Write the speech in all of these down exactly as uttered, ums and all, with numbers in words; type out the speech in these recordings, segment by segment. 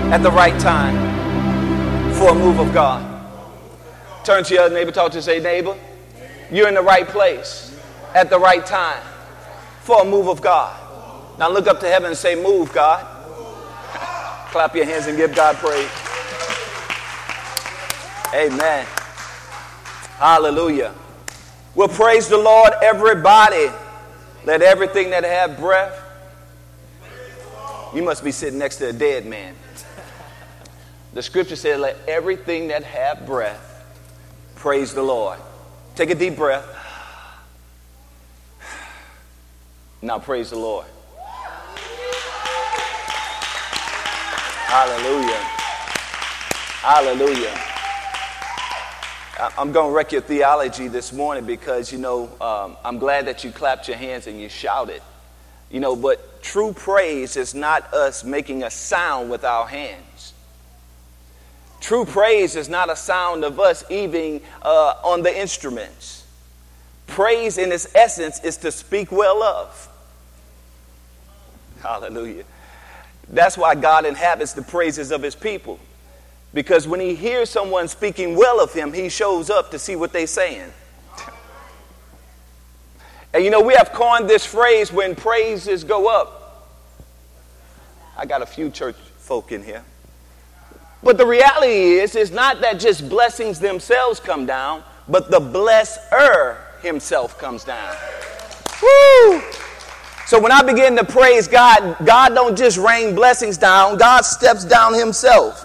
at the right time for a move of God. Turn to your other neighbor, talk to you, say, neighbor, you're in the right place at the right time for a move of God. Now look up to heaven and say, move, God. Clap your hands and give God praise. Amen. Hallelujah. Well, praise the Lord, everybody. Let everything that have breath. You must be sitting next to a dead man. The scripture says, let everything that have breath praise the Lord. Take a deep breath. Now praise the Lord. Hallelujah. Hallelujah. I'm going to wreck your theology this morning because, you know, um, I'm glad that you clapped your hands and you shouted. You know, but true praise is not us making a sound with our hands. True praise is not a sound of us even uh, on the instruments. Praise in its essence is to speak well of. Hallelujah. That's why God inhabits the praises of his people. Because when he hears someone speaking well of him, he shows up to see what they're saying. And you know, we have coined this phrase, when praises go up. I got a few church folk in here. But the reality is, it's not that just blessings themselves come down, but the blesser himself comes down. Woo! So when I begin to praise God, God don't just rain blessings down. God steps down himself.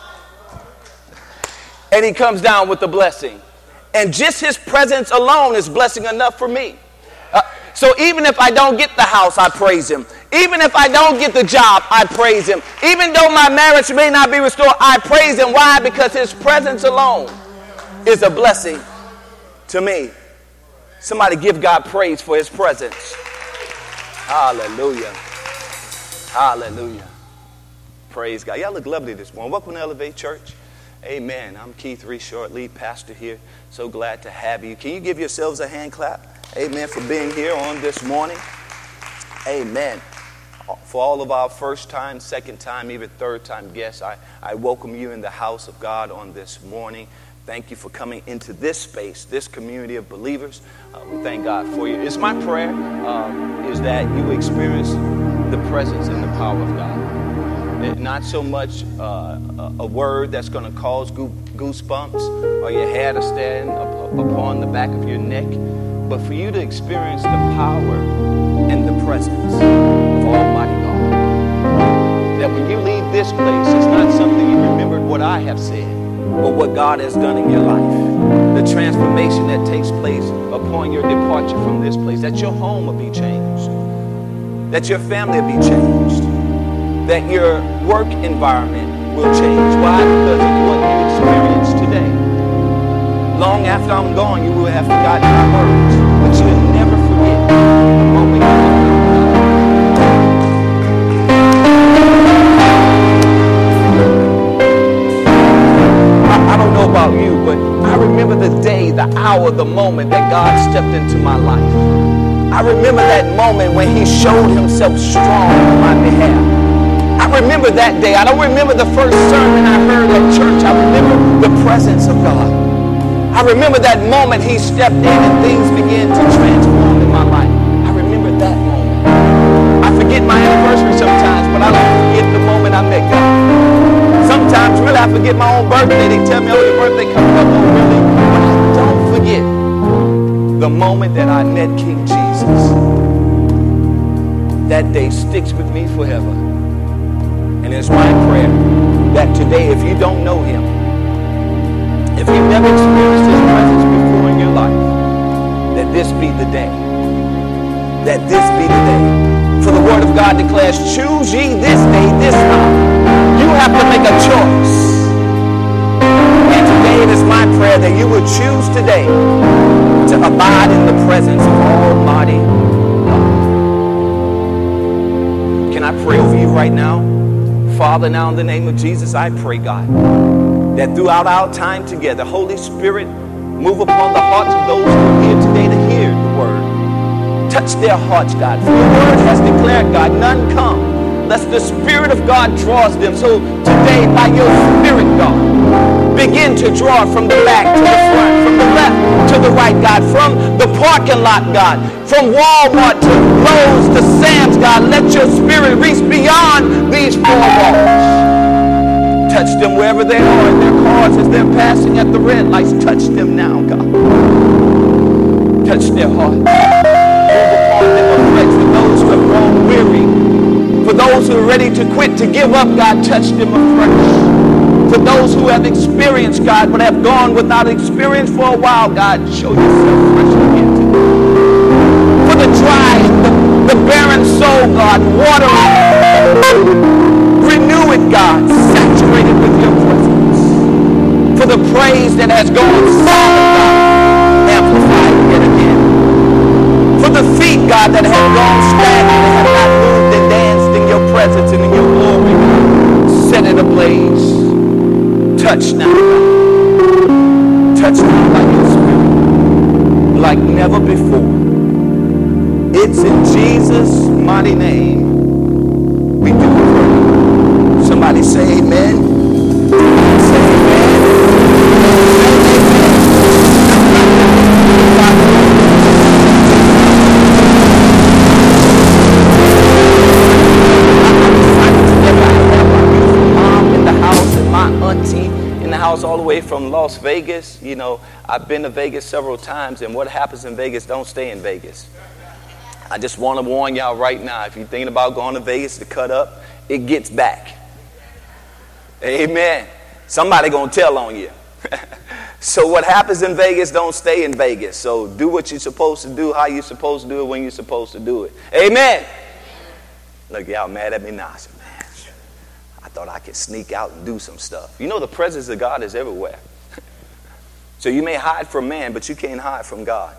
And he comes down with the blessing. And just his presence alone is blessing enough for me. Uh, so even if I don't get the house, I praise him. Even if I don't get the job, I praise him. Even though my marriage may not be restored, I praise him. Why? Because his presence alone is a blessing to me. Somebody give God praise for his presence. Hallelujah. Hallelujah. Praise God. Y'all look lovely this morning. Welcome to Elevate Church. Amen. I'm Keith Reese Short, lead pastor here. So glad to have you. Can you give yourselves a hand clap? Amen. For being here on this morning. Amen. For all of our first time, second time, even third time guests, I, I welcome you in the house of God on this morning. Thank you for coming into this space, this community of believers. Uh, we thank God for you. It's my prayer uh, is that you experience the presence and the power of God. Not so much uh, a word that's going to cause goosebumps or your hair to stand up upon the back of your neck, but for you to experience the power and the presence of Almighty God. That when you leave this place, it's not something you remembered what I have said, but what God has done in your life. The transformation that takes place upon your departure from this place. That your home will be changed. That your family will be changed. That your work environment will change. Why? Because of what you experience today. Long after I'm gone, you will have forgotten my words, but you will never forget the moment you I, I don't know about you, but I remember the day, the hour, the moment that God stepped into my life. I remember that moment when he showed himself strong on my behalf. I remember that day. I don't remember the first sermon I heard at church. I remember the presence of God. I remember that moment he stepped in and things began to transform in my life. I remember that moment. I forget my anniversary sometimes, but I don't forget the moment I met God. Sometimes, really, I forget my own birthday. They tell me, oh, your birthday coming up. Oh, really? But I don't forget the moment that I met King Jesus. That day sticks with me forever. And it's my prayer that today, if you don't know him, if you've never experienced his presence before in your life, that this be the day. That this be the day. For the word of God declares, choose ye this day, this hour. You have to make a choice. And today it is my prayer that you would choose today to abide in the presence of Almighty God. Can I pray over you right now? Father, now in the name of Jesus, I pray, God, that throughout our time together, Holy Spirit, move upon the hearts of those who are here today to hear the word. Touch their hearts, God. For your word has declared, God, none come unless the Spirit of God draws them. So today, by your Spirit, God, begin to draw from the back to the front, from the left to the right, God, from the parking lot, God, from Walmart to Lowe's to Sam's, God. Let your Spirit reach beyond these four walls. Touch them wherever they are in their cars as they're passing at the red lights. Touch them now, God. Touch their hearts. Move upon them afresh. For those who have grown weary, for those who are ready to quit, to give up, God, touch them afresh. For those who have experienced, God, but have gone without experience for a while, God, show yourself fresh again today. For the dry, the, the barren soul, God, water it. Renew it, God. Saturate it with your presence. For the praise that has gone solid, God, amplify it yet again. For the feet, God, that have gone stagnant and have not moved and danced in your presence and in your glory, God, set it ablaze. Touch now, God. Touch now by your Spirit, like never before. It's in Jesus' mighty name we do pray. Somebody say amen. Say amen. All the way from Las Vegas. You know, I've been to Vegas several times, and what happens in Vegas don't stay in Vegas. I just want to warn y'all right now, if you're thinking about going to Vegas to cut up, it gets back. Amen. Somebody gonna tell on you. So what happens in Vegas don't stay in Vegas. So do what you're supposed to do, how you're supposed to do it, when you're supposed to do it. Amen. Look, y'all mad at me now. I thought I could sneak out and do some stuff. You know, the presence of God is everywhere. So you may hide from man, but you can't hide from God.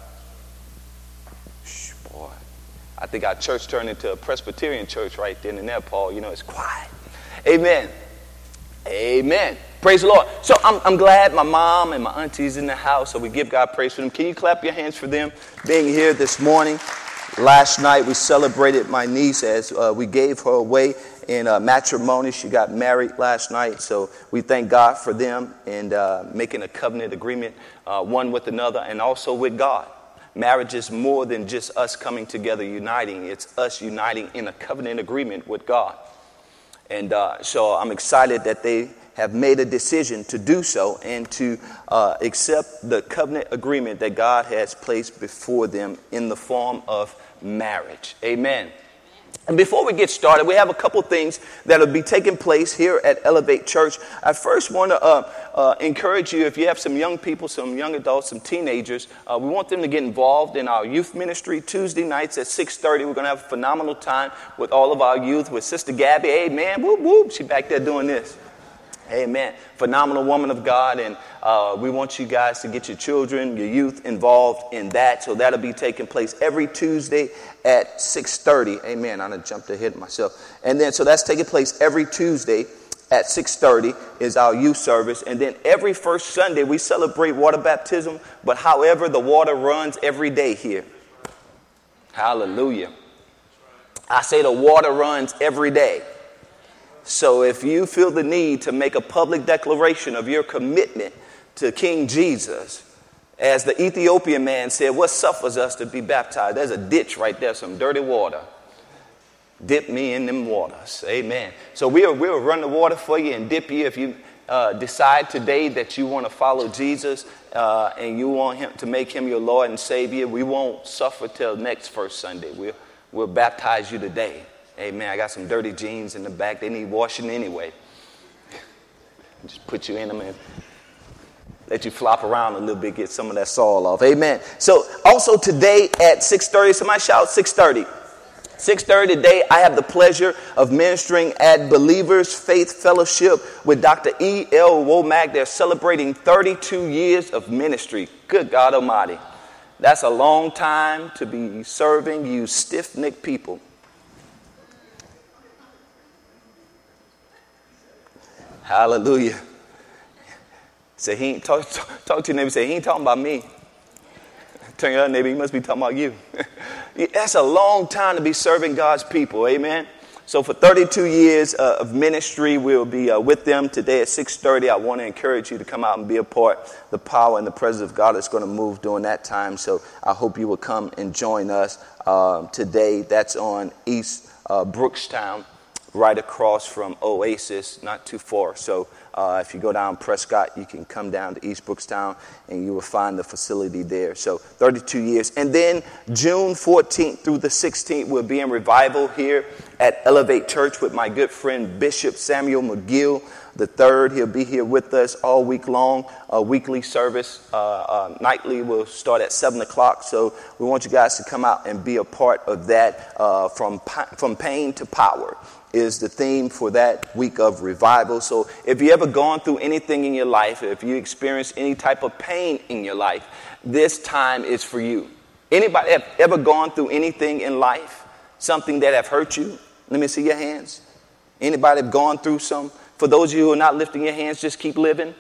Shh, boy. I think our church turned into a Presbyterian church right then and there, Paul. You know, it's quiet. Amen. Amen. Praise the Lord. So I'm, I'm glad my mom and my aunties in the house, so we give God praise for them. Can you clap your hands for them being here this morning? Last night we celebrated my niece as uh, we gave her away in uh, matrimony. She got married last night, so we thank God for them and uh, making a covenant agreement uh, one with another and also with God. Marriage is more than just us coming together uniting. It's us uniting in a covenant agreement with God. And uh, so I'm excited that they have made a decision to do so and to uh, accept the covenant agreement that God has placed before them in the form of marriage. Amen. And before we get started, we have a couple things that will be taking place here at Elevate Church. I first want to uh, uh, encourage you, if you have some young people, some young adults, some teenagers, uh, we want them to get involved in our youth ministry Tuesday nights at six thirty. We're going to have a phenomenal time with all of our youth, with Sister Gabby. Amen. Whoop, whoop. She back there doing this. Amen. Phenomenal woman of God, and uh, we want you guys to get your children, your youth involved in that. So that'll be taking place every Tuesday at six thirty. Amen. I done jumped ahead of myself. And then, so that's taking place every Tuesday at six thirty is our youth service. And then every first Sunday, we celebrate water baptism. But however, the water runs every day here. Hallelujah. I say the water runs every day. So if you feel the need to make a public declaration of your commitment to King Jesus, as the Ethiopian man said, what suffers us to be baptized? There's a ditch right there, some dirty water. Dip me in them waters. Amen. So we'll, we'll run the water for you and dip you if you uh, decide today that you want to follow Jesus uh, and you want him to make him your Lord and Savior. We won't suffer till next first Sunday. We'll, we'll baptize you today. Amen. I got some dirty jeans in the back. They need washing anyway. Just put you in them and let you flop around a little bit, get some of that soil off. Amen. So also today at six thirty, somebody shout six thirty. six thirty today, I have the pleasure of ministering at Believers Faith Fellowship with Doctor E L Womack. They're celebrating thirty-two years of ministry. Good God Almighty. That's a long time to be serving you stiff-necked people. Hallelujah. Say he ain't talk, talk, talk to your neighbor. Say he ain't talking about me. Turn your other neighbor. He must be talking about you. That's a long time to be serving God's people. Amen. So for thirty-two years uh, of ministry, we'll be uh, with them today at six thirty. I want to encourage you to come out and be a part. The power and the presence of God is going to move during that time. So I hope you will come and join us uh, today. That's on East uh, Brookstown, right across from Oasis, not too far. So uh, if you go down Prescott, you can come down to East Brookstown and you will find the facility there. So thirty-two years. And then June fourteenth through the sixteenth, we'll be in revival here at Elevate Church with my good friend Bishop Samuel McGill the third. He'll be here with us all week long. A weekly service, uh, uh, nightly, will start at seven o'clock. So we want you guys to come out and be a part of that. Uh, from from pain to power is the theme for that week of revival. So if you ever gone through anything in your life, if you experience any type of pain in your life, this time is for you. Anybody have ever gone through anything in life, something that have hurt you? Let me see your hands. Anybody have gone through some? For those of you who are not lifting your hands, just keep living.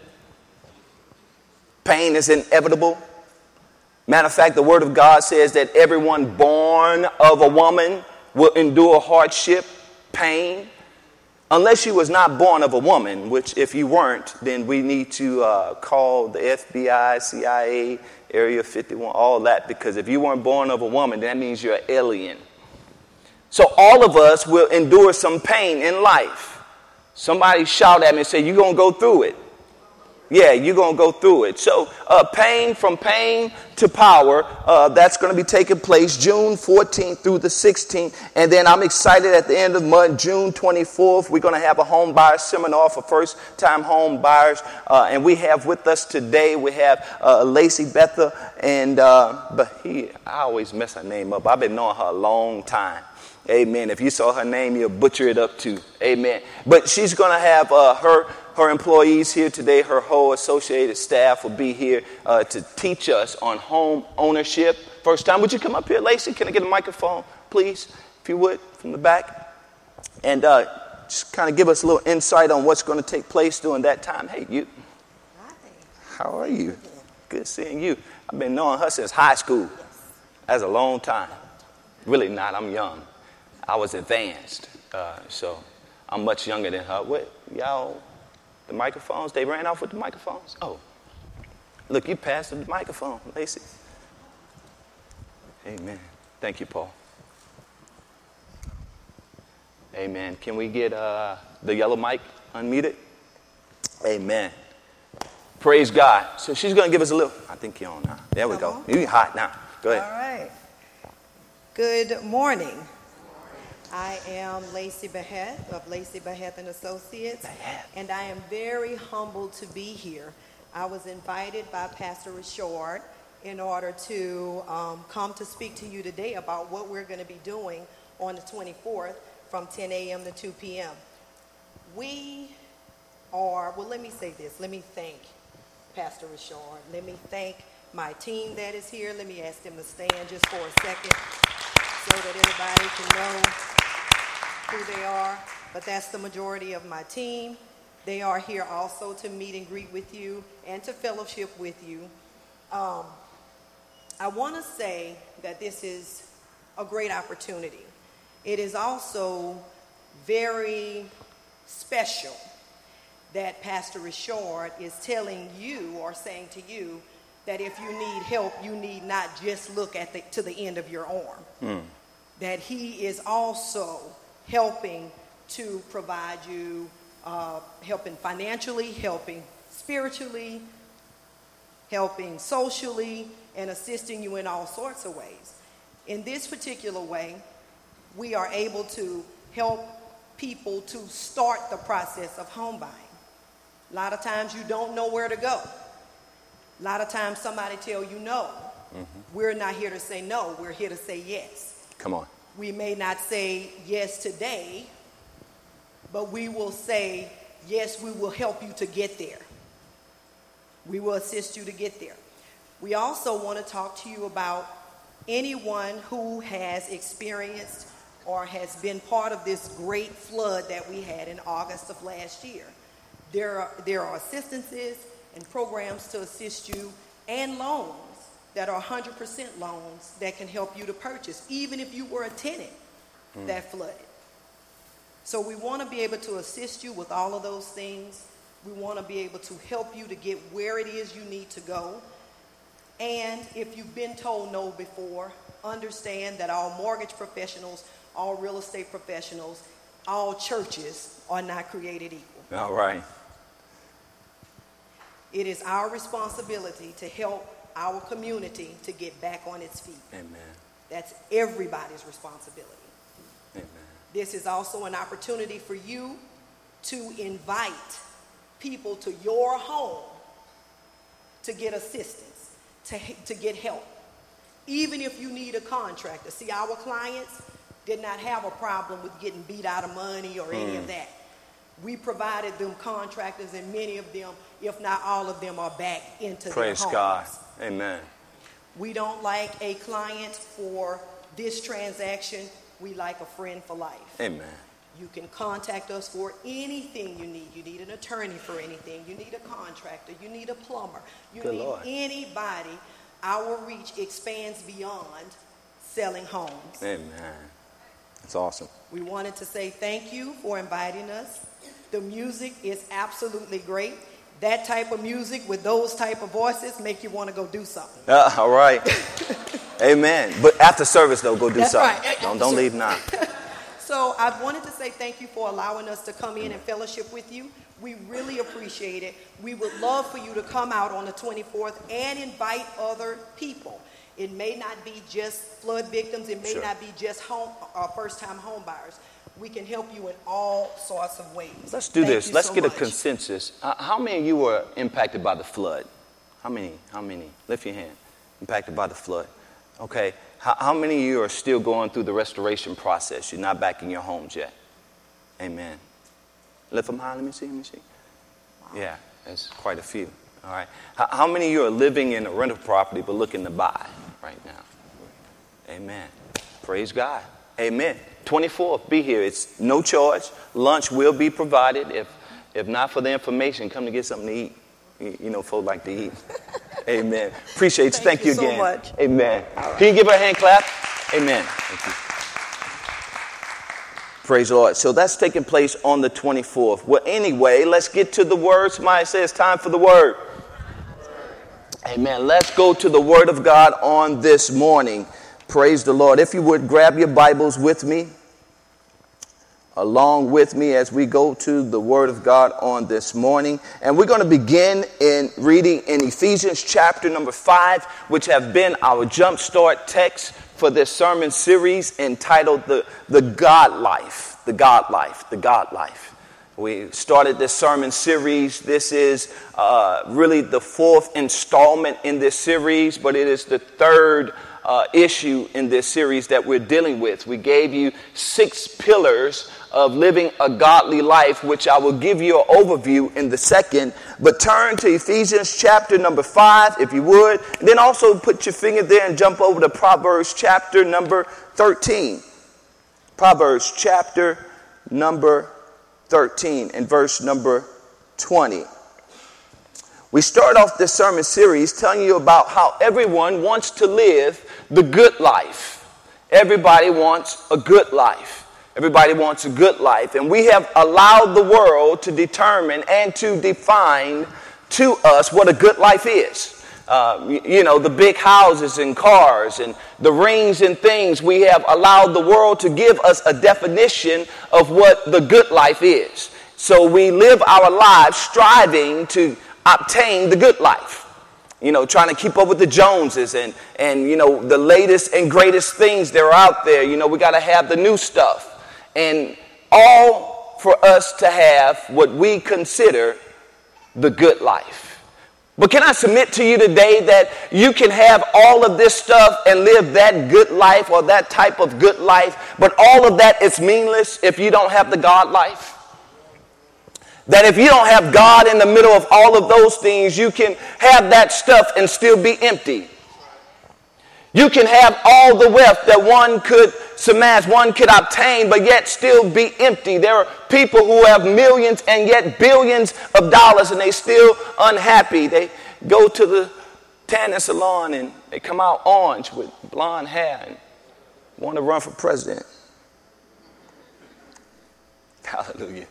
Pain is inevitable. Matter of fact, the word of God says that everyone born of a woman will endure hardship, pain, unless you was not born of a woman, which if you weren't, then we need to uh, call the F B I, C I A, Area fifty-one, all that, because if you weren't born of a woman, that means you're an alien. So all of us will endure some pain in life. Somebody shout at me and say, you're going to go through it. Yeah, you're going to go through it. So uh, pain, from pain to power, uh, that's going to be taking place June fourteenth through the sixteenth. And then I'm excited at the end of the month, June twenty-fourth, we're going to have a home buyer seminar for first-time home buyers. Uh, and we have with us today, we have uh, Lacey Betha. And uh, but he, I always mess her name up. I've been knowing her a long time. Amen. If you saw her name, you'll butcher it up too. Amen. But she's going to have uh, her her employees here today. Her whole associated staff will be here uh, to teach us on home ownership. First time. Would you come up here, Lacey? Can I get a microphone, please, if you would, from the back? And uh, just kind of give us a little insight on what's going to take place during that time. Hey, you. Hi. How are you? Good seeing you. I've been knowing her since high school. That's a long time. Really not. I'm young. I was advanced, uh, so I'm much younger than her. What, y'all, the microphones, they ran off with the microphones? Oh, look, you passed the microphone, Lacey. Amen. Thank you, Paul. Amen. Can we get uh, the yellow mic unmuted? Amen. Praise God. So she's going to give us a little, I think you're on now. There we go. You're hot now. Go ahead. All right. Good morning. I am Lacey Beheth of Lacey Beheth and Associates, and I am very humbled to be here. I was invited by Pastor Richard in order to um, come to speak to you today about what we're going to be doing on the twenty-fourth from ten a.m. to two p.m. We are, well, let me say this. Let me thank Pastor Richard. Let me thank my team that is here. Let me ask them to stand just for a second so that everybody can know who they are. But that's the majority of my team. They are here also to meet and greet with you and to fellowship with you. Um, I want to say that this is a great opportunity. It is also very special that Pastor Richard is telling you or saying to you that if you need help, you need not just look at the, to the end of your arm. Mm. That he is also helping to provide you, uh, helping financially, helping spiritually, helping socially, and assisting you in all sorts of ways. In this particular way, we are able to help people to start the process of home buying. A lot of times you don't know where to go. A lot of times somebody tell you no. Mm-hmm. We're not here to say no. We're here to say yes. Come on. We may not say yes today, but we will say, yes, we will help you to get there. We will assist you to get there. We also want to talk to you about anyone who has experienced or has been part of this great flood that we had in August of last year. There are, there are assistances and programs to assist you and loans that are one hundred percent loans that can help you to purchase, even if you were a tenant mm. that flooded. So we want to be able to assist you with all of those things. We want to be able to help you to get where it is you need to go. And if you've been told no before, understand that all mortgage professionals, all real estate professionals, all churches are not created equal. All right. It is our responsibility to help our community to get back on its feet. Amen. That's everybody's responsibility. Amen. This is also an opportunity for you to invite people to your home to get assistance, to, to get help. Even if you need a contractor. See, our clients did not have a problem with getting beat out of money or any mm. of that. We provided them contractors, and many of them, if not all of them, are back into Praise their homes. God. Amen. We don't like a client for this transaction. We like a friend for life. Amen. You can contact us for anything you need. You need an attorney for anything. You need a contractor. You need a plumber. You Good need Lord. anybody. Our reach expands beyond selling homes. Amen. That's awesome. We wanted to say thank you for inviting us. The music is absolutely great. That type of music with those type of voices make you want to go do something. Uh, all right. Amen. But after service, though, go do That's something. Right. Don't, don't leave now. So I wanted to say thank you for allowing us to come in and fellowship with you. We really appreciate it. We would love for you to come out on the twenty-fourth and invite other people. It may not be just flood victims. It may Sure. not be just home uh, first-time home buyers. We can help you in all sorts of ways. Let's do Thank this. you Let's so get much. a consensus. Uh, how many of you were impacted by the flood? How many? How many? Lift your hand. Impacted by the flood. Okay. How, how many of you are still going through the restoration process? You're not back in your homes yet. Amen. Lift them high. Let me see. Let me see. Wow. Yeah, there's quite a few. All right. How, how many of you are living in a rental property but looking to buy right now? Amen. Praise God. Amen. twenty-fourth, be here. It's no charge. Lunch will be provided. If if not for the information, come to get something to eat. You, you know, folks like to eat. Amen. Appreciate it. Thank, Thank you you again. so much. Amen. Right. Can you give her a hand clap? Amen. Thank you. Praise the Lord. So that's taking place on the twenty-fourth. Well, anyway, let's get to the word. Somebody says time for the word. Amen. Let's go to the word of God on this morning. Praise the Lord. If you would, grab your Bibles with me, along with me as we go to the Word of God on this morning. And we're going to begin in reading in Ephesians chapter number five, which have been our jumpstart text for this sermon series entitled The, the God Life, the God Life, the God Life. We started this sermon series. This is uh, really the fourth installment in this series, but it is the third Uh, issue in this series that we're dealing with. We gave you six pillars of living a godly life, which I will give you an overview in the second. But turn to Ephesians chapter number five, if you would. And then also put your finger there and jump over to Proverbs chapter number thirteen. Proverbs chapter number thirteen and verse number twenty. We start off this sermon series telling you about how everyone wants to live the good life. Everybody wants a good life. Everybody wants a good life. And we have allowed the world to determine and to define to us what a good life is. Uh, you, you know, the big houses and cars and the rings and things. We have allowed the world to give us a definition of what the good life is. So we live our lives striving to obtain the good life, you know, trying to keep up with the Joneses and, and, you know, the latest and greatest things that are out there. You know, we got to have the new stuff, and all for us to have what we consider the good life. But can I submit to you today that you can have all of this stuff and live that good life or that type of good life, but all of that is meaningless if you don't have the God life? That if you don't have God in the middle of all of those things, you can have that stuff and still be empty. You can have all the wealth that one could surmass, one could obtain, but yet still be empty. There are people who have millions and yet billions of dollars and they still unhappy. They go to the tanning salon and they come out orange with blonde hair and want to run for president. Hallelujah.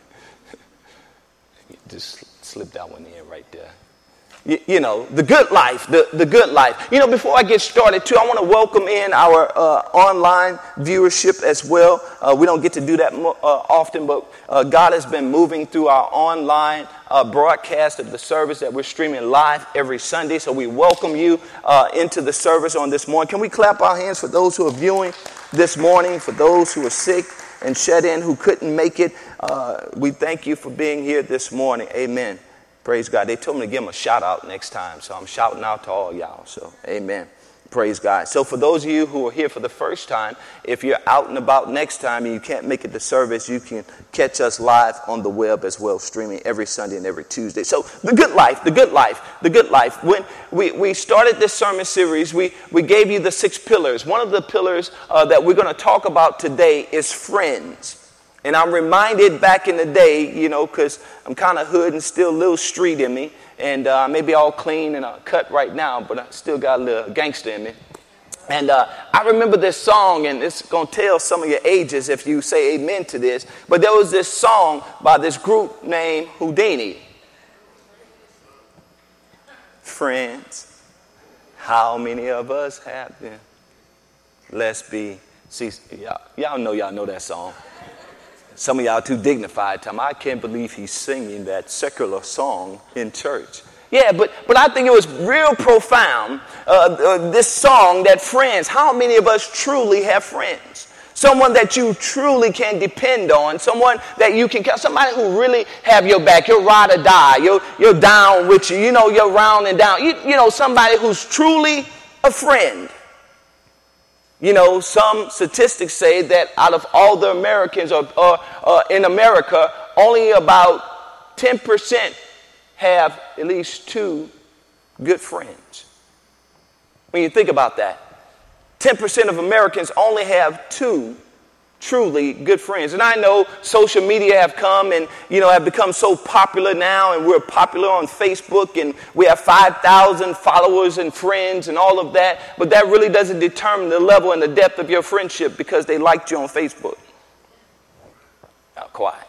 Just slip that one in right there. You, you know, the good life, the, the good life. You know, before I get started, too, I want to welcome in our uh, online viewership as well. Uh, we don't get to do that mo- uh, often, but uh, God has been moving through our online uh, broadcast of the service that we're streaming live every Sunday. So we welcome you uh, into the service on this morning. Can we clap our hands for those who are viewing this morning, for those who are sick and shut in, who couldn't make it? Uh, we thank you for being here this morning. Amen. Praise God. They told me to give them a shout out next time. So I'm shouting out to all y'all. So amen. Praise God. So for those of you who are here for the first time, if you're out and about next time and you can't make it to service, you can catch us live on the web as well, streaming every Sunday and every Tuesday. So the good life, the good life, the good life. When we, we started this sermon series, we, we gave you the six pillars. One of the pillars uh, that we're going to talk about today is friends. And I'm reminded back in the day, you know, because I'm kind of hood and still a little street in me. And uh, maybe all clean and uh, cut right now, but I still got a little gangster in me. And uh, I remember this song, and it's going to tell some of your ages if you say amen to this. But there was this song by this group named Houdini. Friends, how many of us have them? Let's be. See, y'all, y'all know y'all know that song. Some of y'all too dignified. Time I can't believe he's singing that secular song in church. Yeah, but but I think it was real profound. Uh, uh, this song, that friends. How many of us truly have friends? Someone that you truly can depend on. Someone that you can. Somebody who really have your back. You're ride or die. You're you're down with you. You know you're round and down. You you know somebody who's truly a friend. You know, some statistics say that out of all the Americans or, or uh, in America, only about ten percent have at least two good friends. When you think about that, ten percent of Americans only have two truly good friends. And I know social media have come and, you know, have become so popular now, and we're popular on Facebook, and we have five thousand followers and friends and all of that. But that really doesn't determine the level and the depth of your friendship because they liked you on Facebook. Now, quiet.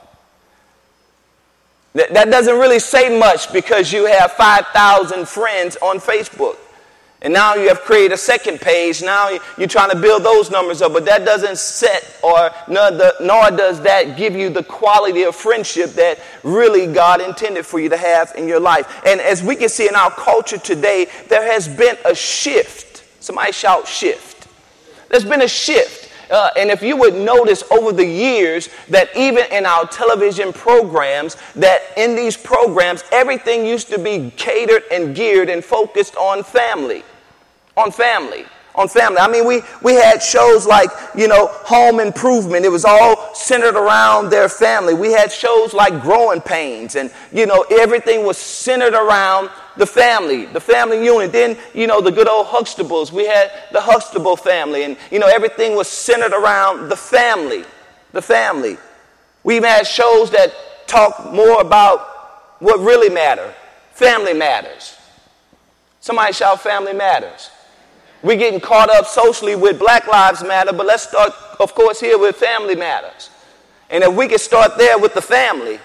That, that doesn't really say much because you have five thousand friends on Facebook. And now you have created a second page. Now you're trying to build those numbers up. But that doesn't set or nor, the, nor does that give you the quality of friendship that really God intended for you to have in your life. And as we can see in our culture today, there has been a shift. Somebody shout shift. There's been a shift. Uh, and if you would notice over the years that even in our television programs, that in these programs, everything used to be catered and geared and focused on family. On family. On family. I mean, we, we had shows like, you know, Home Improvement. It was all centered around their family. We had shows like Growing Pains. And, you know, everything was centered around the family, the family unit. Then, you know, the good old Huxtables. We had the Huxtable family. And, you know, everything was centered around the family. The family. We even had shows that talk more about what really matters. Family matters. Somebody shout Family Matters. We're getting caught up socially with Black Lives Matter, but let's start, of course, here with Family Matters. And if we could start there with the family,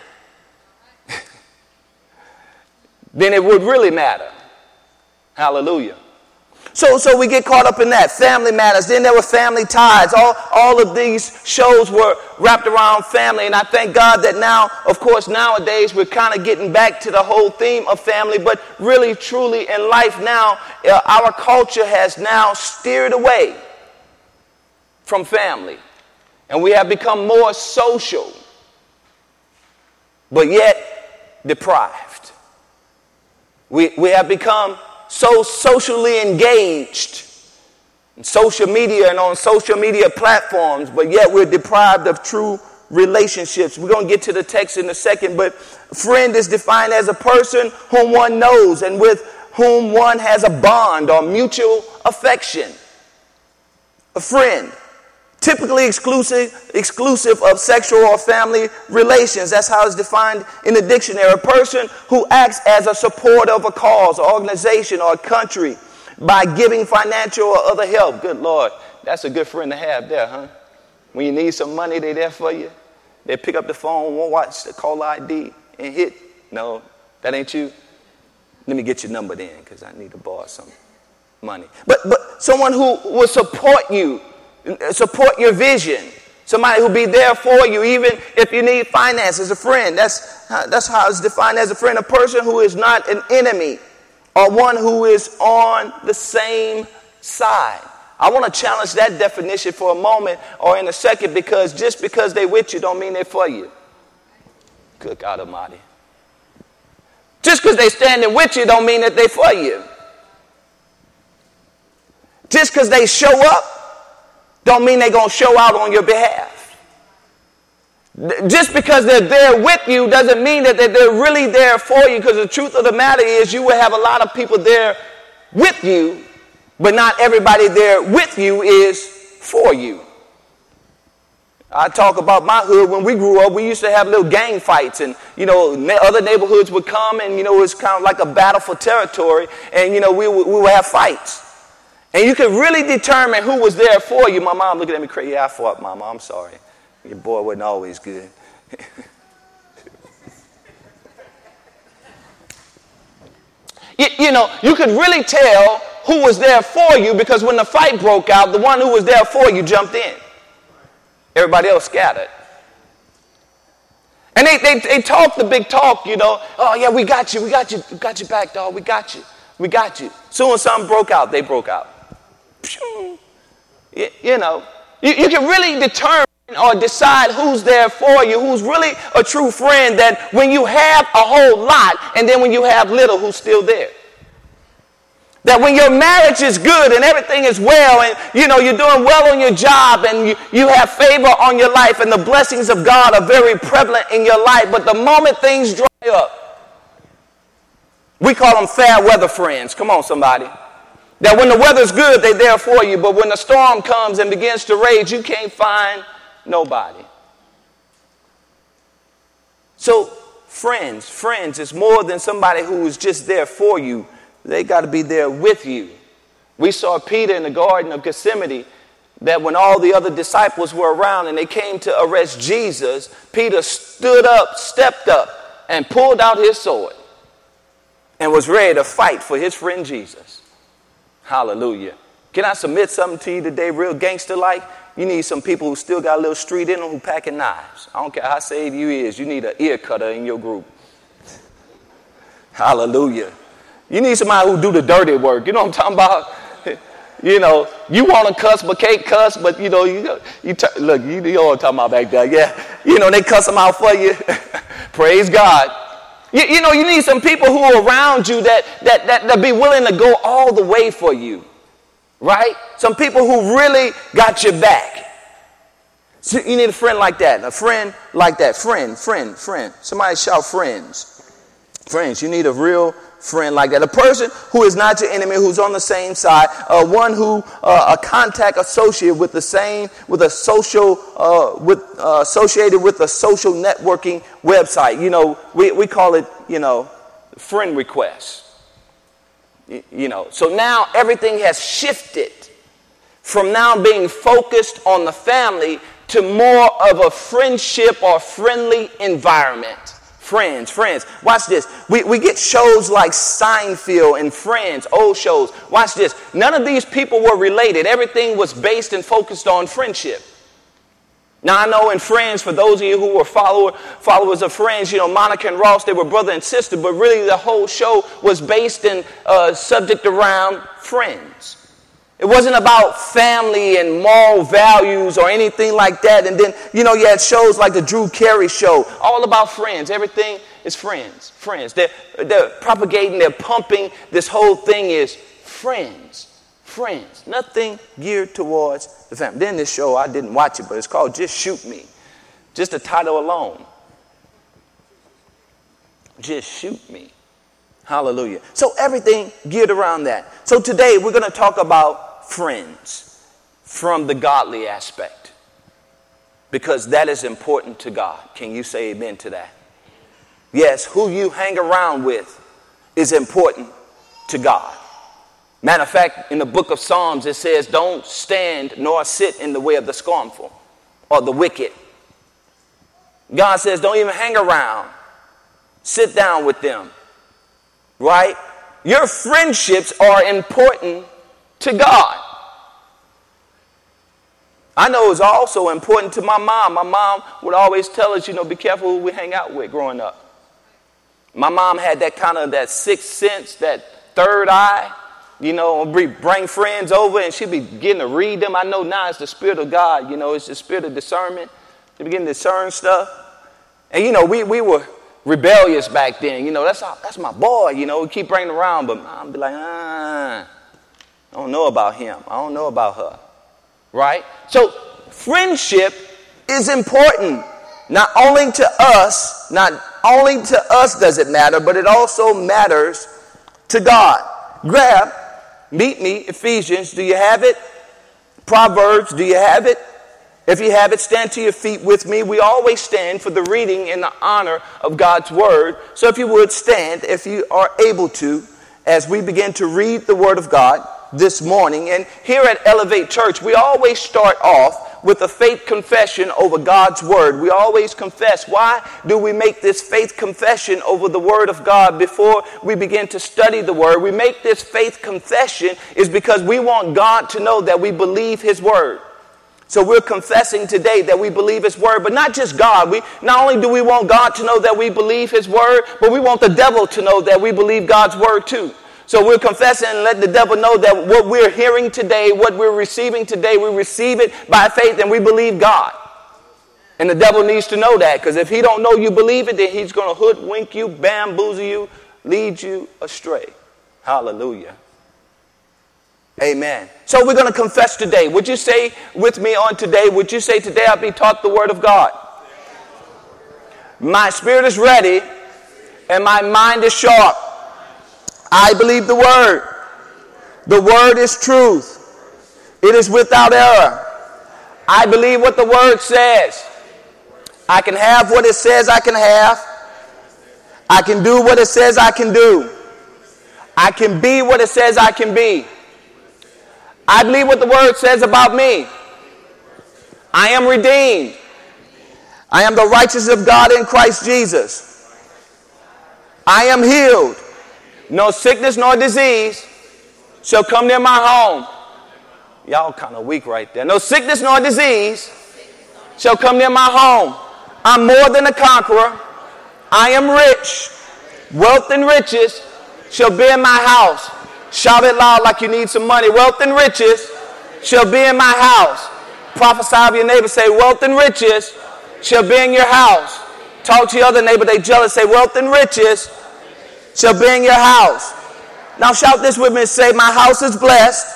then it would really matter. Hallelujah. So, so we get caught up in that. Family Matters. Then there were Family Ties. All, all of these shows were wrapped around family. And I thank God that now, of course, nowadays we're kind of getting back to the whole theme of family. But really, truly, in life now, uh, our culture has now steered away from family. And we have become more social, but yet deprived. We, we have become so socially engaged in social media and on social media platforms, but yet we're deprived of true relationships. We're going to get to the text in a second, but friend is defined as a person whom one knows and with whom one has a bond or mutual affection. A friend. Typically exclusive, exclusive of sexual or family relations. That's how it's defined in the dictionary. A person who acts as a supporter of a cause, or organization, or a country by giving financial or other help. Good Lord, that's a good friend to have there, huh? When you need some money, they're there for you. They pick up the phone, won't watch the caller I D and hit. No, that ain't you. Let me get your number then because I need to borrow some money. But but someone who will support you, support your vision. Somebody who'll be there for you even if you need finances, a friend. That's, that's how it's defined as a friend. A person who is not an enemy or one who is on the same side. I want to challenge that definition for a moment or in a second, because just because they're with you don't mean they're for you. Good God Almighty. Just because they're standing with you don't mean that they're for you. Just because they show up don't mean they're going to show out on your behalf. Just because they're there with you doesn't mean that they're really there for you, because the truth of the matter is you will have a lot of people there with you, but not everybody there with you is for you. I talk about my hood. When we grew up, we used to have little gang fights, and, you know, other neighborhoods would come, and, you know, it was kind of like a battle for territory, and, you know, we, we would have fights. And you could really determine who was there for you. My mom looking at me crazy. Yeah, I fought, Mama. I'm sorry. Your boy wasn't always good. you, you know, you could really tell who was there for you, because when the fight broke out, the one who was there for you jumped in. Everybody else scattered. And they, they, they talk the big talk, you know. Oh, yeah, we got you. We got you. We got you back, dog. We got you. We got you. Soon as something broke out, they broke out. You, you know, you, you can really determine or decide who's there for you, who's really a true friend, that when you have a whole lot and then when you have little, who's still there. That when your marriage is good and everything is well, and, you know, you're doing well on your job, and you, you have favor on your life, and the blessings of God are very prevalent in your life, but the moment things dry up, we call them fair weather friends. Come on, somebody. That when the weather's good, they're there for you, but when the storm comes and begins to rage, you can't find nobody. So friends, friends is more than somebody who is just there for you. They got to be there with you. We saw Peter in the Garden of Gethsemane, that when all the other disciples were around and they came to arrest Jesus, Peter stood up, stepped up, and pulled out his sword and was ready to fight for his friend Jesus. Hallelujah. Can I submit something to you today, real gangster-like? You need some people who still got a little street in them who packing knives. I don't care how saved you is. You need an ear cutter in your group. Hallelujah. You need somebody who do the dirty work. You know what I'm talking about? You know, you want to cuss but can't cuss, but, you know, you, you t- look, you, you know what I'm talking about back there. Yeah, you know, they cuss them out for you. Praise God. You, you know, you need some people who are around you that, that, that, that be willing to go all the way for you, right? Some people who really got your back. So you need a friend like that, a friend like that. Friend, friend, friend. Somebody shout friends. Friends, you need a real friend like that. A person who is not your enemy, who's on the same side, uh, one who, uh, a contact associate with the same, with a social, uh, with uh, associated with a social networking website. You know, we, we call it, you know, friend requests. You, you know, so now everything has shifted from now being focused on the family to more of a friendship or friendly environment. Friends, friends. Watch this. We, we get shows like Seinfeld and Friends, old shows. Watch this. None of these people were related. Everything was based and focused on friendship. Now, I know in Friends, for those of you who were follower, followers of Friends, you know, Monica and Ross, they were brother and sister, but really the whole show was based in uh, subject around friends. It wasn't about family and moral values or anything like that. And then, you know, you had shows like the Drew Carey Show, all about friends. Everything is friends, friends. They're, they're propagating, they're pumping. This whole thing is friends, friends. Nothing geared towards the family. Then this show, I didn't watch it, but it's called Just Shoot Me. Just the title alone. Just Shoot Me. Hallelujah. So everything geared around that. So today we're going to talk about friends from the godly aspect, because that is important to God. Can you say amen to that? Yes, who you hang around with is important to God. Matter of fact, in the book of Psalms, it says, don't stand nor sit in the way of the scornful or the wicked. God says don't even hang around. Sit down with them. Right? Your friendships are important to God. I know it's also important to my mom. My mom would always tell us, you know, be careful who we hang out with growing up. My mom had that kind of that sixth sense, that third eye, you know, bring friends over and she'd be getting to read them. I know now it's the Spirit of God, you know, it's the Spirit of discernment. She began to discern stuff. And, you know, we, we were rebellious back then. You know, that's our, that's my boy, you know, we keep bringing him around. But mom be like, ah, I don't know about him. I don't know about her. Right? So friendship is important. Not only to us, not only to us does it matter, but it also matters to God. Grab, meet me, Ephesians. Do you have it? Proverbs, do you have it? If you have it, stand to your feet with me. We always stand for the reading and the honor of God's word. So if you would stand, if you are able to, as we begin to read the word of God this morning. And here at Elevate Church, we always start off with a faith confession over God's word. We always confess. Why do we make this faith confession over the word of God before we begin to study the word? We make this faith confession is because we want God to know that we believe his word. So we're confessing today that we believe his word, but not just God. We not only do we want God to know that we believe his word, but we want the devil to know that we believe God's word too. So we're confessing and letting the devil know that what we're hearing today, what we're receiving today, we receive it by faith and we believe God. And the devil needs to know that, because if he don't know you believe it, then he's going to hoodwink you, bamboozle you, lead you astray. Hallelujah. Amen. So we're going to confess today. Would you say with me on today, would you say today I'll be taught the word of God? My spirit is ready and my mind is sharp. I believe the word. The word is truth. It is without error. I believe what the word says. I can have what it says I can have. I can do what it says I can do. I can be what it says I can be. I believe what the word says about me. I am redeemed. I am the righteousness of God in Christ Jesus. I am healed. No sickness nor disease shall come near my home. Y'all kind of weak right there. No sickness nor disease shall come near my home. I'm more than a conqueror. I am rich. Wealth and riches shall be in my house. Shout it loud like you need some money. Wealth and riches shall be in my house. Prophesy of your neighbor. Say, wealth and riches shall be in your house. Talk to your other neighbor. They jealous. Say, wealth and riches shall be in your house. Now shout this with me and say, my house is blessed.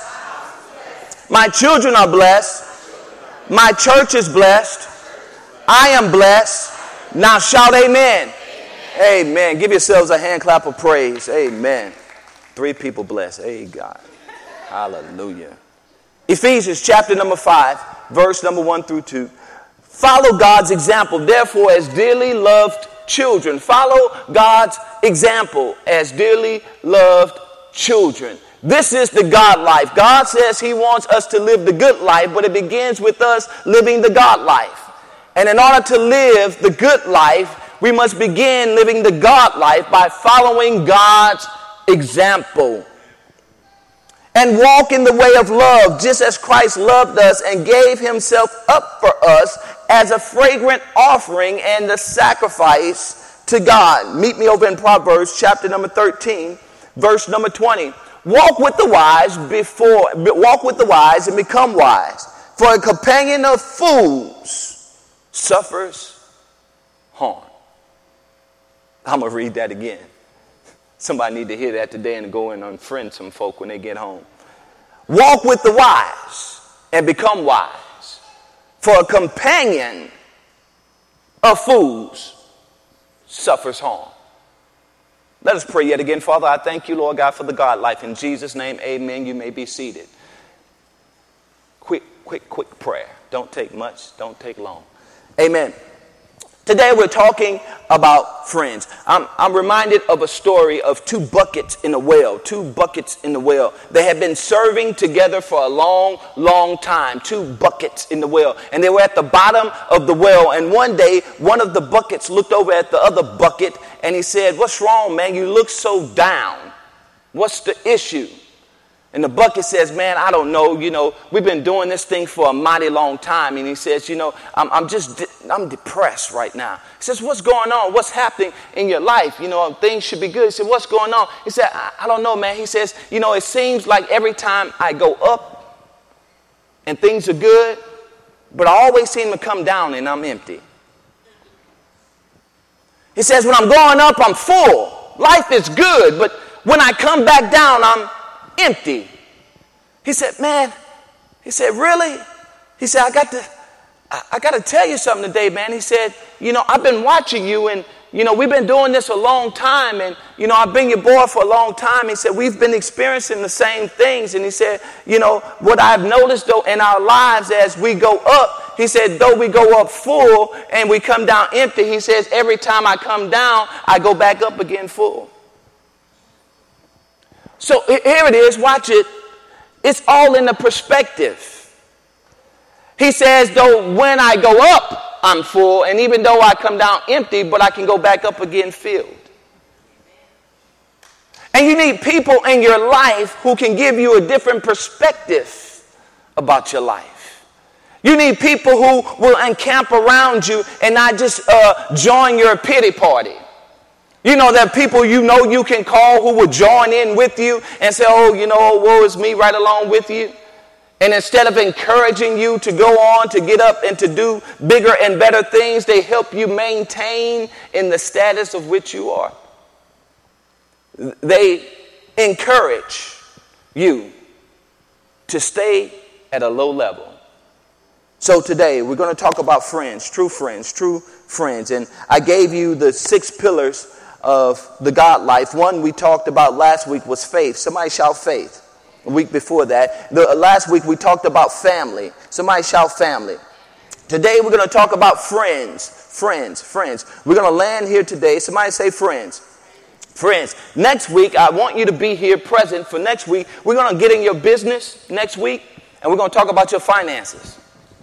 My children are blessed. My church is blessed. I am blessed. Now shout amen. Amen. Amen. Give yourselves a hand clap of praise. Amen. Three people blessed. Hey, God. Hallelujah. Ephesians chapter number five, verse number one through two. Follow God's example, therefore, as dearly loved children. Follow God's example as dearly loved children. This is the God life. God says he wants us to live the good life, but it begins with us living the God life. And in order to live the good life, we must begin living the God life by following God's example. And walk in the way of love, just as Christ loved us and gave himself up for us as a fragrant offering and a sacrifice to God. Meet me over in Proverbs chapter number thirteen, verse number twenty. Walk with the wise before walk with the wise and become wise. For a companion of fools suffers harm. I'm going to read that again. Somebody need to hear that today and go and unfriend some folk when they get home. Walk with the wise and become wise. For a companion of fools suffers harm. Let us pray yet again. Father, I thank you, Lord God, for the God life. In Jesus' name, amen. You may be seated. Quick, quick, quick prayer. Don't take much. Don't take long. Amen. Today we're talking about friends. I'm, I'm reminded of a story of two buckets in a well, two buckets in the well. They had been serving together for a long, long time, two buckets in the well. And they were at the bottom of the well. And one day, one of the buckets looked over at the other bucket and he said, "What's wrong, man? You look so down. What's the issue?" And the bucket says, "Man, I don't know. You know, we've been doing this thing for a mighty long time." And he says, "You know, I'm, I'm just, de- I'm depressed right now." He says, "What's going on? What's happening in your life? You know, things should be good." He said, "What's going on?" He said, I, I don't know, man." He says, "You know, it seems like every time I go up and things are good, but I always seem to come down and I'm empty." He says, "When I'm going up, I'm full. Life is good, but when I come back down, I'm empty." He said, "Man," he said, "really?" He said, I got to, I, I got to tell you something today, man." He said, "You know, I've been watching you and, you know, we've been doing this a long time and, you know, I've been your boy for a long time." He said, "We've been experiencing the same things." And he said, "You know, what I've noticed though in our lives as we go up," he said, "though we go up full and we come down empty," he says, "every time I come down, I go back up again full." So here it is, watch it. It's all in the perspective. He says, though when I go up, I'm full, and even though I come down empty, but I can go back up again filled. And you need people in your life who can give you a different perspective about your life. You need people who will encamp around you and not just uh, join your pity party. You know, there are people you know you can call who will join in with you and say, "Oh, you know, woe is me," right along with you. And instead of encouraging you to go on, to get up and to do bigger and better things, they help you maintain in the status of which you are. They encourage you to stay at a low level. So today we're going to talk about friends, true friends, true friends. And I gave you the six pillars of the God life. One we talked about last week was faith. Somebody shout faith. A week before that. The, uh, last week we talked about family. Somebody shout family. Today we're going to talk about friends. Friends, friends. We're going to land here today. Somebody say friends. Friends. Next week I want you to be here present for next week. We're going to get in your business next week and we're going to talk about your finances.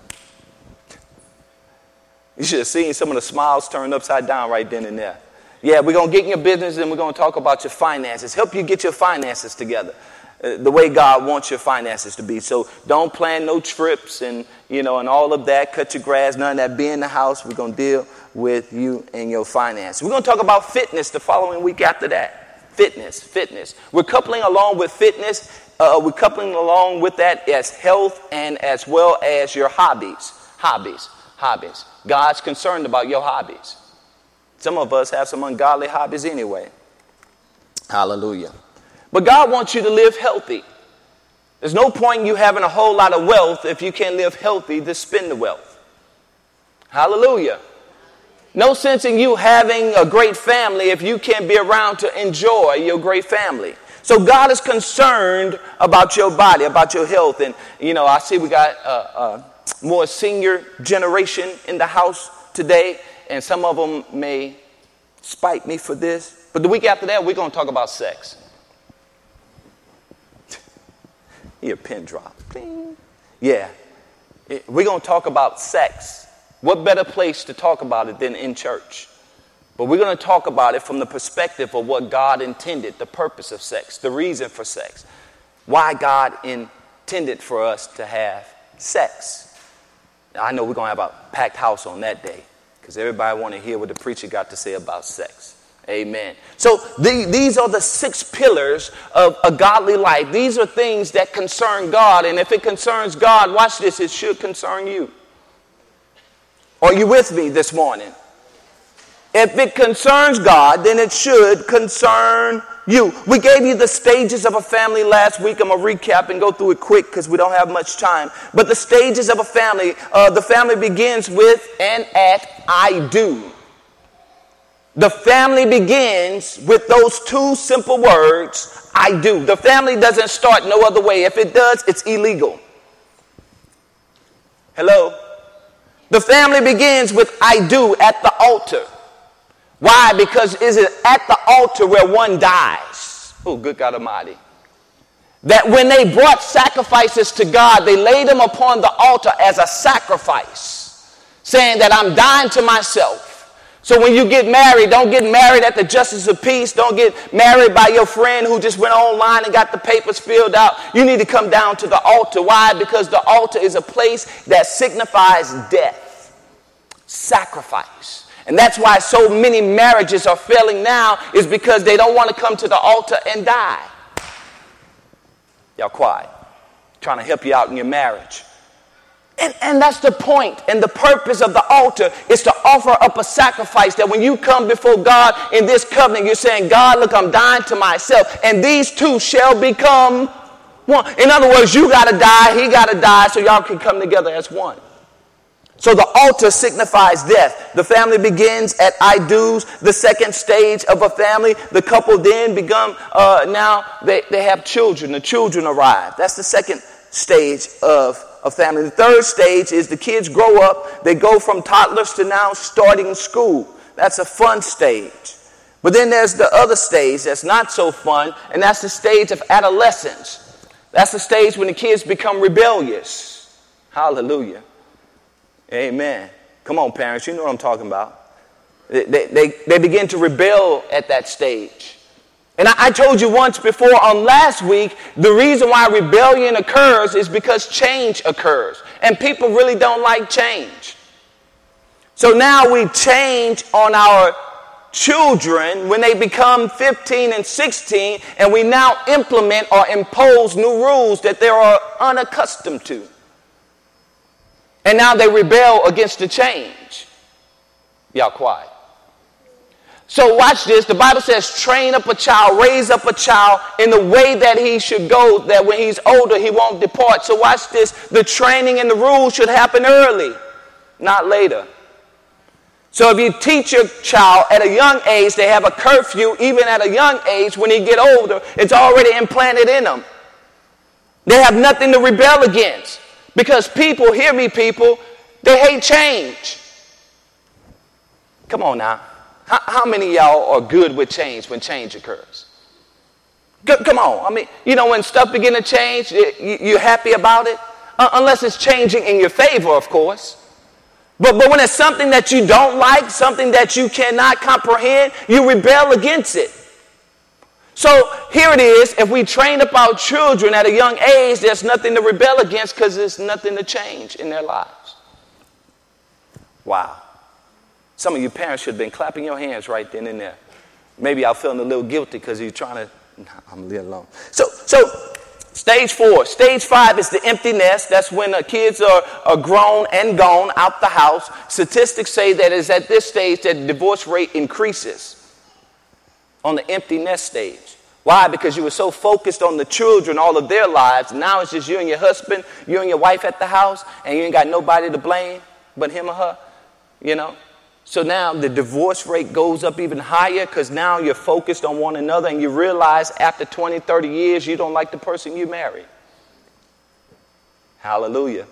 You should have seen some of the smiles turned upside down right then and there. Yeah, we're going to get in your business and we're going to talk about your finances. Help you get your finances together uh, the way God wants your finances to be. So don't plan no trips and, you know, and all of that. Cut your grass, none of that. Be in the house. We're going to deal with you and your finances. We're going to talk about fitness the following week after that. Fitness, fitness. We're coupling along with fitness. Uh, we're coupling along with that as health and as well as your hobbies. Hobbies, hobbies. God's concerned about your hobbies. Some of us have some ungodly hobbies anyway. Hallelujah. But God wants you to live healthy. There's no point in you having a whole lot of wealth if you can't live healthy to spend the wealth. Hallelujah. No sense in you having a great family if you can't be around to enjoy your great family. So God is concerned about your body, about your health. And, you know, I see we got uh, uh, more senior generation in the house today. And some of them may spite me for this. But the week after that, we're going to talk about sex. Here, pin drop. Ding. Yeah. It, we're going to talk about sex. What better place to talk about it than in church? But we're going to talk about it from the perspective of what God intended, the purpose of sex, the reason for sex. Why God intended for us to have sex. Now, I know we're going to have a packed house on that day. Because everybody want to hear what the preacher got to say about sex. Amen. So the, these are the six pillars of a godly life. These are things that concern God. And if it concerns God, watch this, it should concern you. Are you with me this morning? If it concerns God, then it should concern you. We gave you the stages of a family last week. I'm going to recap and go through it quick because we don't have much time. But the stages of a family, uh, the family begins with and at I do. The family begins with those two simple words, I do. The family doesn't start no other way. If it does, it's illegal. Hello? The family begins with I do at the altar. Why? Because is it at the altar where one dies? Oh, good God Almighty. That when they brought sacrifices to God, they laid them upon the altar as a sacrifice, saying that I'm dying to myself. So when you get married, don't get married at the Justice of Peace. Don't get married by your friend who just went online and got the papers filled out. You need to come down to the altar. Why? Because the altar is a place that signifies death, sacrifice. And that's why so many marriages are failing now, is because they don't want to come to the altar and die. Y'all quiet. Trying to help you out in your marriage. And, and that's the point. And the purpose of the altar is to offer up a sacrifice that when you come before God in this covenant, you're saying, God, look, I'm dying to myself. And these two shall become one. In other words, you got to die, he got to die, so y'all can come together as one. So the altar signifies death. The family begins at I do's, the second stage of a family. The couple then become, uh, now they, they have children. The children arrive. That's the second stage of a family. The third stage is the kids grow up. They go from toddlers to now starting school. That's a fun stage. But then there's the other stage that's not so fun, and that's the stage of adolescence. That's the stage when the kids become rebellious. Hallelujah. Amen. Come on, parents, you know what I'm talking about. They, they, they begin to rebel at that stage. And I, I told you once before on last week, the reason why rebellion occurs is because change occurs. And people really don't like change. So now we change on our children when they become fifteen and sixteen, and we now implement or impose new rules that they are unaccustomed to. And now they rebel against the change. Y'all quiet. So watch this. The Bible says, train up a child, raise up a child in the way that he should go, that when he's older, he won't depart. So watch this. The training and the rules should happen early, not later. So if you teach your child at a young age, they have a curfew, even at a young age, when they get older, it's already implanted in them. They have nothing to rebel against. Because people, hear me people, they hate change. Come on now. How, how many of y'all are good with change when change occurs? G- come on. I mean, you know, when stuff begin to change, you, you're happy about it? Uh, unless it's changing in your favor, of course. But, but when it's something that you don't like, something that you cannot comprehend, you rebel against it. So here it is. If we train up our children at a young age, there's nothing to rebel against because there's nothing to change in their lives. Wow. Some of you parents should have been clapping your hands right then and there. Maybe I'm feeling a little guilty because you're trying to, nah, I'm leaving alone. So, so stage four. Stage five is the empty nest. That's when the kids are, are grown and gone out the house. Statistics say that it's at this stage that the divorce rate increases. On the empty nest stage. Why? Because you were so focused on the children all of their lives. Now it's just you and your husband, you and your wife at the house, and you ain't got nobody to blame but him or her, you know. So now the divorce rate goes up even higher because now you're focused on one another and you realize after twenty, thirty years you don't like the person you married. Hallelujah.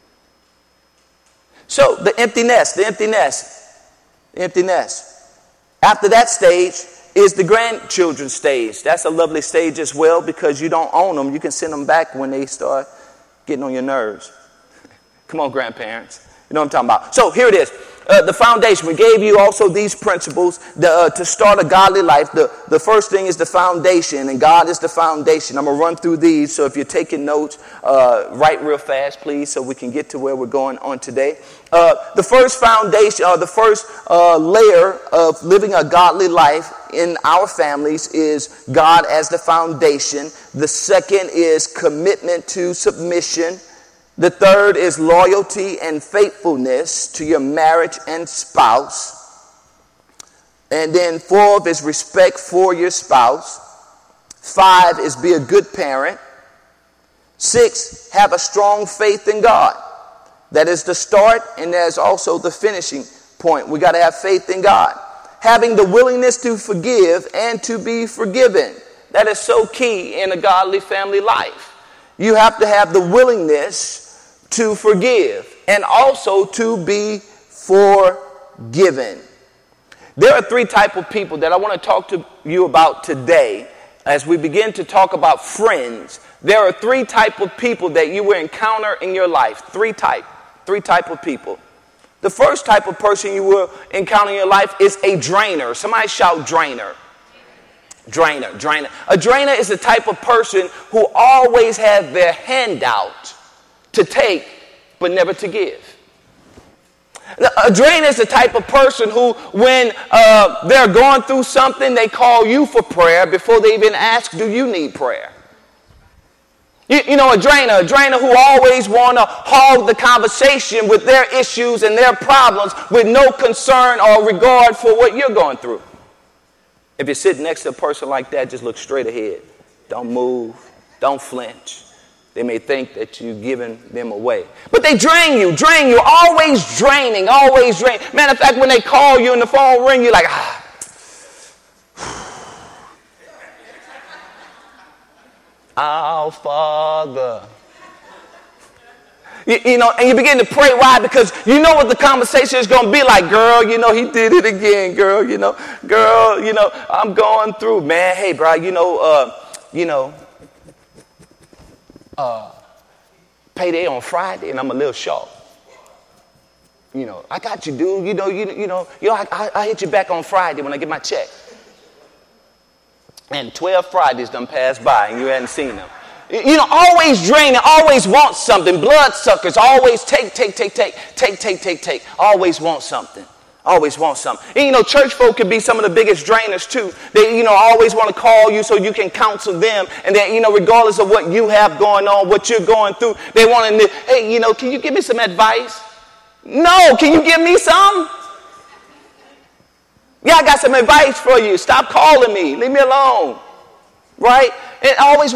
So the empty nest, the empty nest, the empty nest. After that stage is the grandchildren stage. That's a lovely stage as well because you don't own them. You can send them back when they start getting on your nerves. Come on, grandparents. You know what I'm talking about. So here it is. Uh, the foundation. We gave you also these principles the, uh, to start a godly life. The, the first thing is the foundation, and God is the foundation. I'm going to run through these, so if you're taking notes, uh, write real fast, please, so we can get to where we're going on today. Uh, the first foundation, or the first uh, layer of living a godly life in our families is God as the foundation. The second is commitment to submission. The third is loyalty and faithfulness to your marriage and spouse. And then fourth is respect for your spouse. Five is be a good parent. Six, have a strong faith in God. That is the start, and there's also the finishing point. We got to have faith in God. Having the willingness to forgive and to be forgiven. That is so key in a godly family life. You have to have the willingness to forgive and also to be forgiven. There are three types of people that I want to talk to you about today. As we begin to talk about friends, there are three types of people that you will encounter in your life. Three type, three type of people. The first type of person you will encounter in your life is a drainer. Somebody shout drainer. Drainer, drainer. A drainer is the type of person who always has their hand out to take, but never to give. A drainer is the type of person who, when uh, they're going through something, they call you for prayer before they even ask, do you need prayer? You, you know, a drainer, a drainer who always want to hog the conversation with their issues and their problems with no concern or regard for what you're going through. If you're sitting next to a person like that, just look straight ahead. Don't move. Don't flinch. They may think that you're giving them away. But they drain you, drain you, always draining, always draining. Matter of fact, when they call you and the phone ring, you're like, ah. Our Father. You, you know, and you begin to pray. Why? Because you know what the conversation is going to be like. Girl, you know, he did it again. Girl, you know, girl, you know, I'm going through. Man, hey, bro, you know, uh, you know, uh, payday on Friday, and I'm a little short. You know, I got you, dude. You know, you, you know, you know, I, I, I hit you back on Friday when I get my check. And twelve Fridays done passed by, and you hadn't seen them. You know, always draining, always want something. Bloodsuckers, always take, take, take, take, take, take, take, take. Always want something. Always want something. And, you know, church folk can be some of the biggest drainers, too. They, you know, always want to call you so you can counsel them. And that, you know, regardless of what you have going on, what you're going through, they want to, hey, you know, can you give me some advice? No, can you give me some? Yeah, I got some advice for you. Stop calling me. Leave me alone. Right? And always